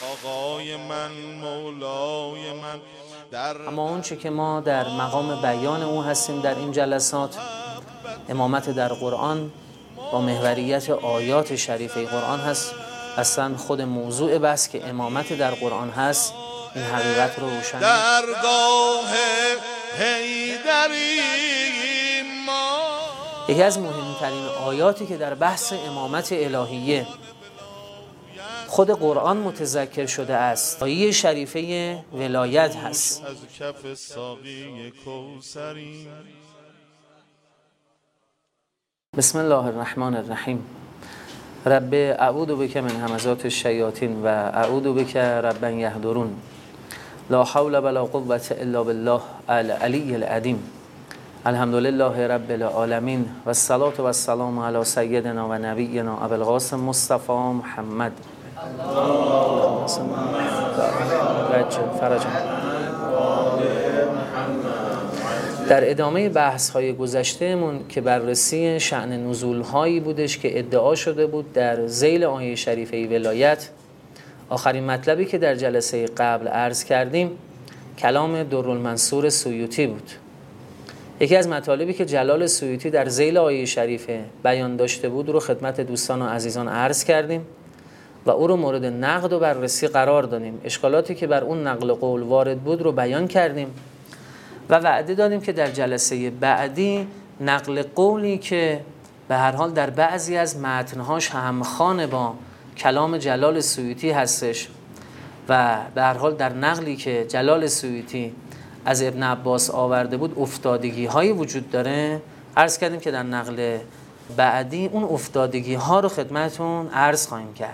آقای من مولای من. اما اون چه که ما در مقام بیان او هستیم در این جلسات، امامت در قرآن با محوریت آیات شریفه قرآن هست. اصلا خود موضوع بحث که امامت در قرآن هست این حقیقت رو روشن درگاه حیدری ما. یکی از مهمترین آیاتی که در بحث امامت الهیه خود قرآن متذکر شده است آیه شریفه ولایت هست. از کف ساقی کوثری. بسم الله الرحمن الرحیم. رب اعوذ بک من همزات الشیاطین و اعوذ بک رب یحضرون. لا حول ولا قوة الا بالله العلی العظیم. الحمدلله رب العالمین و الصلاة و السلام علی سیدنا و نبینا ابوالقاسم مصطفی محمد. در ادامه بحث های گذشتهمون که بررسی شأن نزول هایی بودش که ادعا شده بود در ذیل آیه شریفه ولایت، آخرین مطلبی که در جلسه قبل عرض کردیم کلام درالمنصور سیوطی بود. یکی از مطالبی که جلال سیوطی در ذیل آیه شریفه بیان داشته بود رو خدمت دوستان و عزیزان عرض کردیم و او رو مورد نقد و بررسی قرار دادیم. اشکالاتی که بر اون نقل قول وارد بود رو بیان کردیم و وعده دادیم که در جلسه بعدی نقل قولی که به هر حال در بعضی از متنهاش همخوان با کلام جلال سیوطی هستش و به هر حال در نقلی که جلال سیوطی از ابن عباس آورده بود افتادگی هایی وجود داره، عرض کردیم که در نقل بعدی اون افتادگی ها رو خدمتون عرض خواهیم کرد.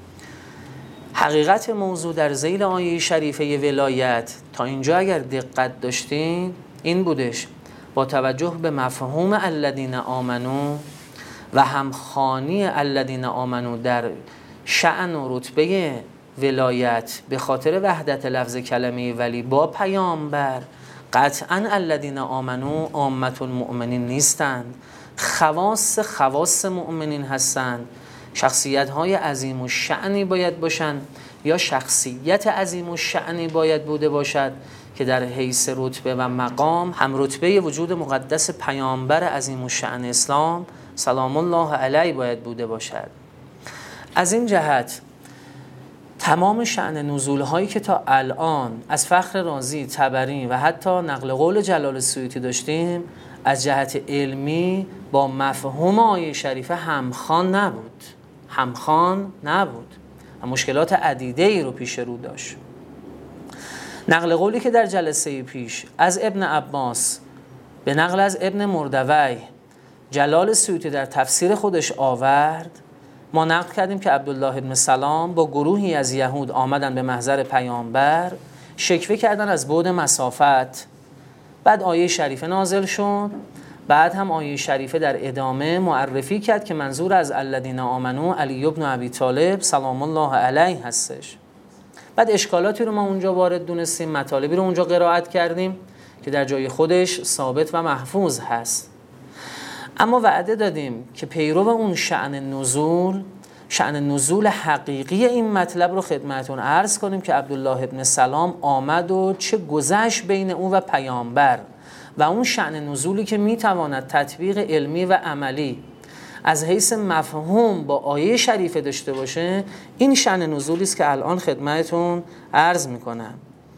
حقیقت موضوع در ذیل آیه شریفه ولایت تا اینجا اگر دقت داشتین این بودش: با توجه به مفهوم الذین آمنو و همخوانی الذین آمنو در شأن و رتبه ولایت به خاطر وحدت لفظ کلمه ولی با پیامبر، قطعاً الذین آمنو عامة المؤمنین نیستند، خواص مؤمنین هستند. شخصیت های عظیم و شأنی باید باشند یا شخصیت عظیم و شأنی باید بوده باشد که در حیث رتبه و مقام هم رتبه وجود مقدس پیامبر عظیم و شأن اسلام سلام الله علیه باید بوده باشد. از این جهت تمام شأن نزول هایی که تا الان از فخر رازی، طبری و حتی نقل قول جلال سیوطی داشتیم از جهت علمی با مفهوم آیه شریفه همخوان نبود و مشکلات عدیده ای رو پیش رو داشت. نقل قولی که در جلسه پیش از ابن عباس به نقل از ابن مردوی جلال سیوطی در تفسیر خودش آورد، ما نقل کردیم که عبدالله ابن سلام با گروهی از یهود آمدن به محضر پیامبر، شکوه کردن از بعد مسافت. بعد آیه شریفه نازل شد، بعد هم آیه شریفه در ادامه معرفی کرد که منظور از الذین آمنو علی ابن ابی طالب سلام الله علیه هستش. بعد اشکالاتی رو ما اونجا وارد دونستیم، مطالبی رو اونجا قرائت کردیم که در جای خودش ثابت و محفوظ هست. اما وعده دادیم که پیرو اون شأن نزول حقیقی این مطلب رو خدمتون عرض کنیم که عبدالله ابن سلام آمد و چه گذشت بین او و پیامبر و اون شأن نزولی که میتواند تطبیق علمی و عملی از حیث مفهوم با آیه شریفه داشته باشه، این شأن نزولی است که الان خدمتون عرض میکنم.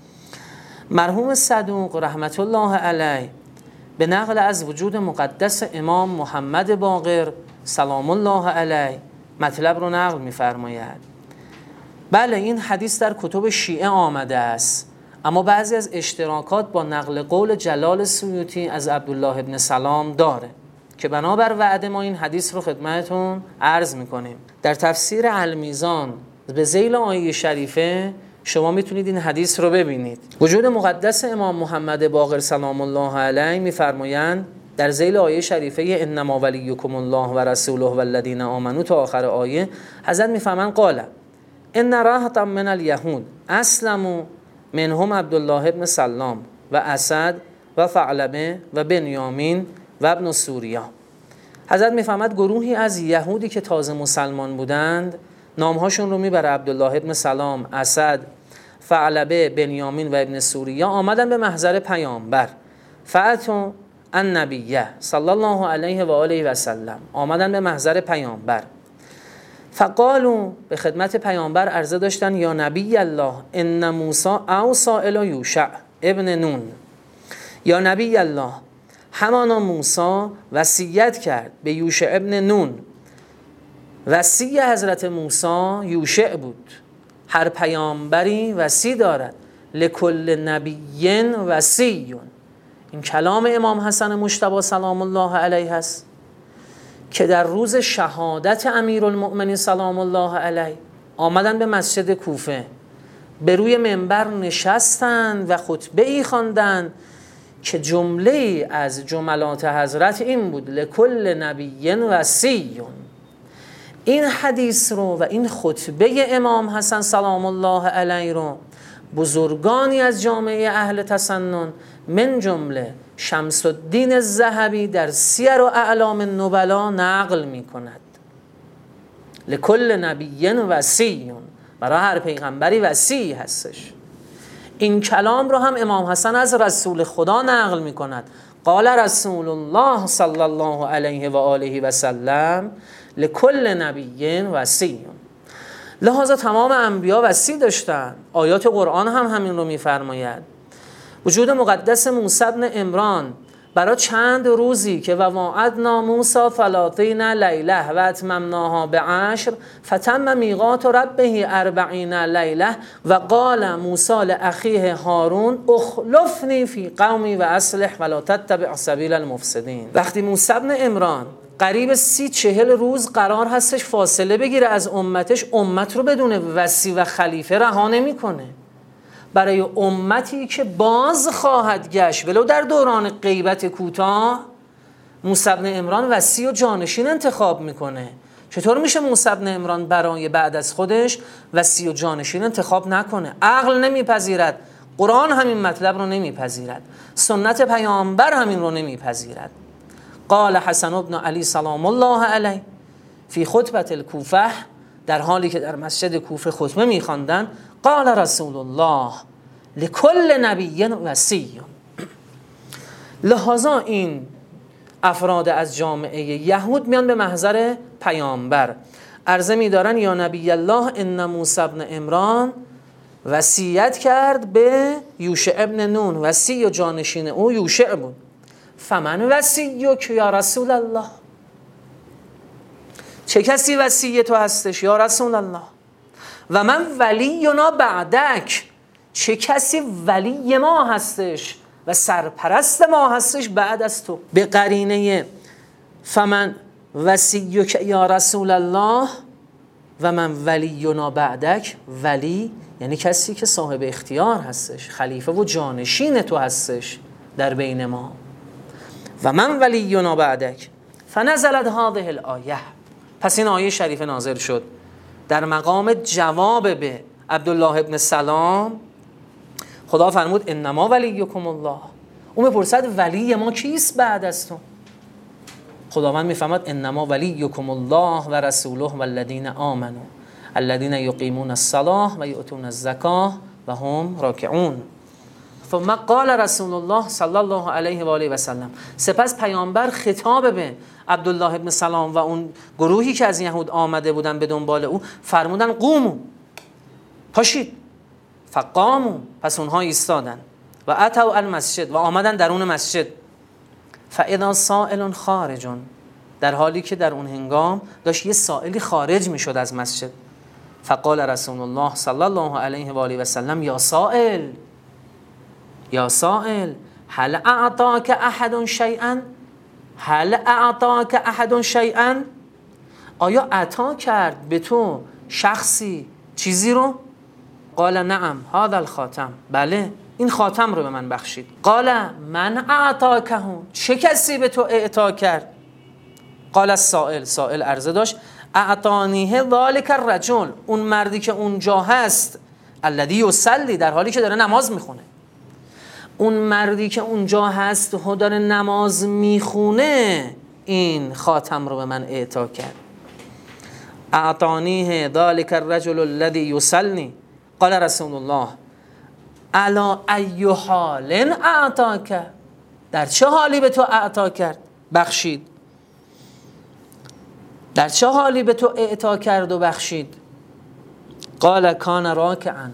مرحوم صدوق رحمت الله علیه به نقل از وجود مقدس امام محمد باقر سلام الله علیه مطلب رو نقل می‌فرماید. بله این حدیث در کتب شیعه آمده است، اما بعضی از اشتراکات با نقل قول جلال سیوطی از عبدالله ابن سلام داره که بنابر وعده ما این حدیث رو خدمتون عرض می‌کنیم. در تفسیر المیزان به ذیل آیه شریفه شما میتونید این حدیث رو ببینید. وجود مقدس امام محمد باقر سلام الله علیه میفرمایند در ذیل آیه شریفه انما ولیکم الله و رسوله والذین آمنوا تا آخر آیه، حضرت میفهمند قال ان راحتا من الیهود اسلموا منهم عبدالله ابن سلام و اسد و ثعلبه و بنیامین و ابن سوریا. حضرت میفهمد گروهی از یهودی که تازه مسلمان بودند نامهاشون رو میبره: عبدالله ابن سلام، اسد، ثعلبه، بنیامین و ابن سوریا. آمدن به محضر پیامبر. فأتوا النبی صلی الله علیه و آله و سلم، آمدن به محضر پیامبر. فقالوا، به خدمت پیامبر عرضه داشتن: یا نبی الله ان موسی اوصی الی یوشع ابن نون. یا نبی الله، همانا موسی وصیت کرد به یوشع ابن نون. وصی حضرت موسی یوشع بود. هر پیامبری وصی دارد. لکل نبی وصی. این کلام امام حسن مجتبی سلام الله علیه است که در روز شهادت امیرالمؤمنین سلام الله علیه آمدن به مسجد کوفه، به روی منبر نشستند و خطبه ای خواندند که جمله از جملات حضرت این بود: لکل نبی وصی. این حدیث رو و این خطبه امام حسن سلام الله علیه رو بزرگانی از جامعه اهل تسنن من جمله شمس الدین الذهبی در سیر و اعلام النبلا نقل می کند. لکل نبی وصی، برای هر پیغمبری وصی هستش. این کلام رو هم امام حسن از رسول خدا نقل می کند: قال رسول الله صلی الله علیه و آله و سلم لکل نبی وصی. لحاظا تمام انبیا وصی داشتن. آیات قرآن هم همین رو میفرماید. وجود مقدس موسی بن عمران برای چند روزی که وواعدنا موسی 30 لیله و اتممناها ب10 فتم میقات ربه 40 لیله و قال موسی لاخیه هارون اخلفنی فی قومی و اصلح ولا تتبع سبیل المفسدین. وقتی موسی بن عمران قریب 30-40 روز قرار هستش فاصله بگیره از امتش، امت رو بدون وصی و خلیفه رها نمیکنه. برای امتی که باز خواهد گشت ولو در دوران غیبت کوتاه، موسی بن عمران وصی و جانشین انتخاب میکنه. چطور میشه موسی بن عمران برای بعد از خودش وصی و جانشین انتخاب نکنه؟ عقل نمیپذیرد، قرآن همین مطلب رو نمیپذیرد، سنت پیامبر همین رو نمیپذیرد. قال حسن بن علی سلام الله علیه فی خطبه الکوفه، در حالی که در مسجد کوفه خطبه میخواندن: قال رسول الله لکل نبی وصی. لحاظا این افراد از جامعه یهود میان به محضر پیامبر عرضه میدارن: یا نبی الله ان موسی بن عمران وصیت کرد به یوشع ابن نون. وصی و جانشین او یوشع بود. فمن وصیک یا رسول الله، چه کسی وصی تو هستش یا رسول الله؟ و من ولینا بعدک، چه کسی ولی ما هستش و سرپرست ما هستش بعد از تو؟ به قرینه فمن وصیک یا رسول الله و من ولینا بعدک، ولی یعنی کسی که صاحب اختیار هستش، خلیفه و جانشین تو هستش در بین ما. و من ولینا بعدک فنزلت هذه الآیه، پس این آیه شریف نازل شد در مقام جواب به عبدالله ابن سلام. خدا فرمود: انما ولیکم الله. اون بپرسد ولی ما کیست بعد از تو؟ خداوند میفهمد: انما ولیکم الله و رسوله و الذین آمنوا الذین یقیمون الصلاة و یؤتون الزکاة و هم راکعون. ثم قال رسول الله صلی الله علیه و آله و سلم، سپس پیامبر خطاب به عبدالله ابن سلام و اون گروهی که از یهود آمده بودن به دنبال او فرمودن: قوموا، پاشید. فقاموا، پس اونها ایستادن. و اتوا المسجد، و آمدن درون مسجد. فاذا سائل خارج، در حالی که در اون هنگام داشت یه سائلی خارج میشد از مسجد. فقال رسول الله صلی الله علیه و آله و سلم: یا سائل، یا سائل، هل اعطاک احد شیئا؟ هل اعطاک احد شیئا؟ آیا عطا کرد به تو شخصی چیزی رو؟ قال نعم هذا الخاتم، بله این خاتم رو به من بخشید. قال من اعطاکه، چه کسی به تو اعطا کرد؟ قال السائل، سائل عرضه داشت: اعطانیه ذلک الرجل، اون مردی که اونجا هست، الذی یصلی، در حالی که داره نماز میخونه. اون مردی که اونجا هست و داره نماز میخونه این خاتم رو به من اعطا کرد. اعطانیه ذلک الرجل الذی یسلنی قال رسول الله الا ای حال اعطاک، در چه حالی به تو اعطا کرد، بخشید، در چه حالی به تو اعطا کرد و بخشید؟ قال کان راکعا،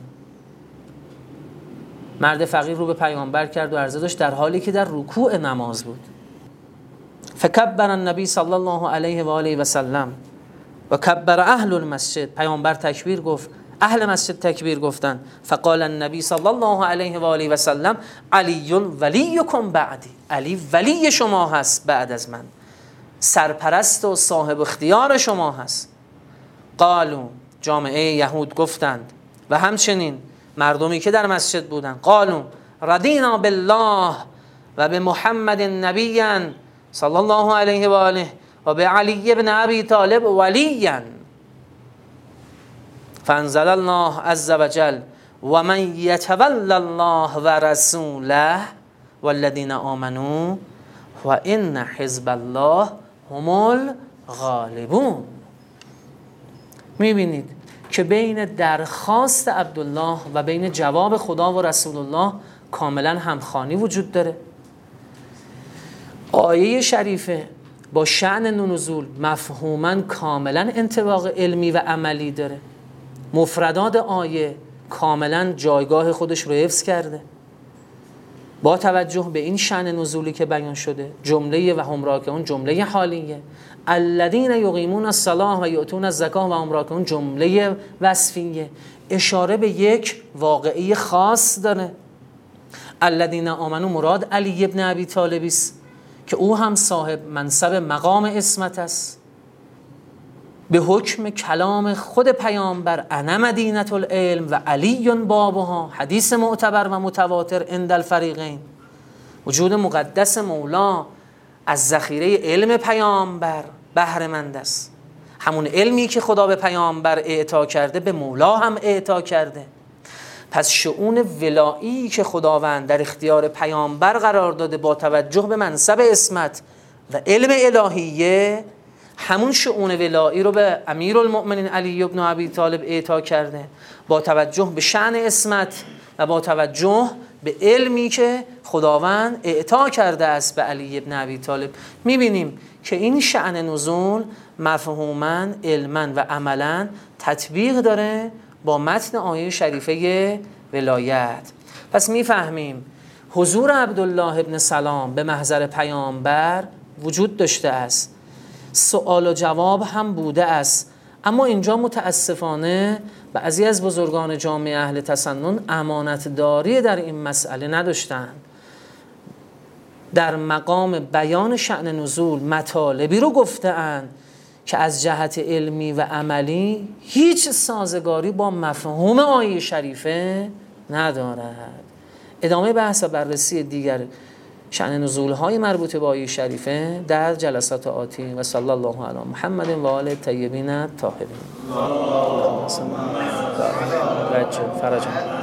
مرد فقیر رو به پیامبر کرد و عرضه داشت در حالی که در رکوع نماز بود. فکبر النبی صلی الله علیه و آله و سلم و کبر اهل المسجد، پیامبر تکبیر گفت، اهل مسجد تکبیر گفتن. فقال النبی صلی الله علیه و آله و سلم علی ولیکم بعدی، علی ولی شما هست بعد از من، سرپرست و صاحب اختیار شما هست. قالوا، جامعه یهود گفتند و همچنین مردمی که در مسجد بودند، قالوا رضینا بالله و به محمد نبیا صلی الله علیه و آله و به علی بن ابی طالب ولیا. فانزل الله عز وجل و من یتول الله و رسوله والذین آمنوا و ان حزب الله هم الغالبون. میبینید که بین درخواست عبدالله و بین جواب خدا و رسول الله کاملا همخوانی وجود داره. آیه شریفه با شأن نزول مفهوما کاملا انطباق علمی و عملی داره. مفردات آیه کاملا جایگاه خودش رو حفظ کرده. با توجه به این شأن نزولی که بیان شده، جمله و هم راکعون جمله حالیه، الذین یقیمون الصلاة و یؤتون الزکاة و هم راکعون جمله وصفیه، اشاره به یک واقعی خاص داره. الذین آمنو مراد علی ابن ابی طالب است که او هم صاحب منصب مقام عصمت است. به حکم کلام خود پیامبر انا مدینة العلم و علی بابها، حدیث معتبر و متواتر عند الفریقین، وجود مقدس مولا از ذخیره علم پیامبر بهره مند است. همون علمی که خدا به پیامبر اعطا کرده به مولا هم اعطا کرده. پس شؤون ولایی که خداوند در اختیار پیامبر قرار داده با توجه به منصب عصمت و علم الهیه، همون شؤون ولایی رو به امیرالمؤمنین علی بن ابی طالب اعطا کرده با توجه به شأن عصمت و با توجه به علمی که خداوند اعطا کرده است به علی بن ابی طالب. میبینیم که این شأن نزول مفهوماً، علماً و عملاً تطبیق داره با متن آیه شریفه ولایت. پس میفهمیم حضور عبدالله ابن سلام به محضر پیامبر وجود داشته است، سوال و جواب هم بوده است، اما اینجا متاسفانه بعضی از بزرگان جامعه اهل تسنن امانتداری در این مسئله نداشتند. در مقام بیان شأن نزول مطالبی رو گفته‌اند که از جهت علمی و عملی هیچ سازگاری با مفهوم آیه شریفه ندارد. ادامه بحث و بررسی دیگر شأن نزول‌های مربوط به آیه شریفه در جلسات آتی. و صلی الله علی محمد و آل الطیبین الطاهرین. اللهم صل علی فرج.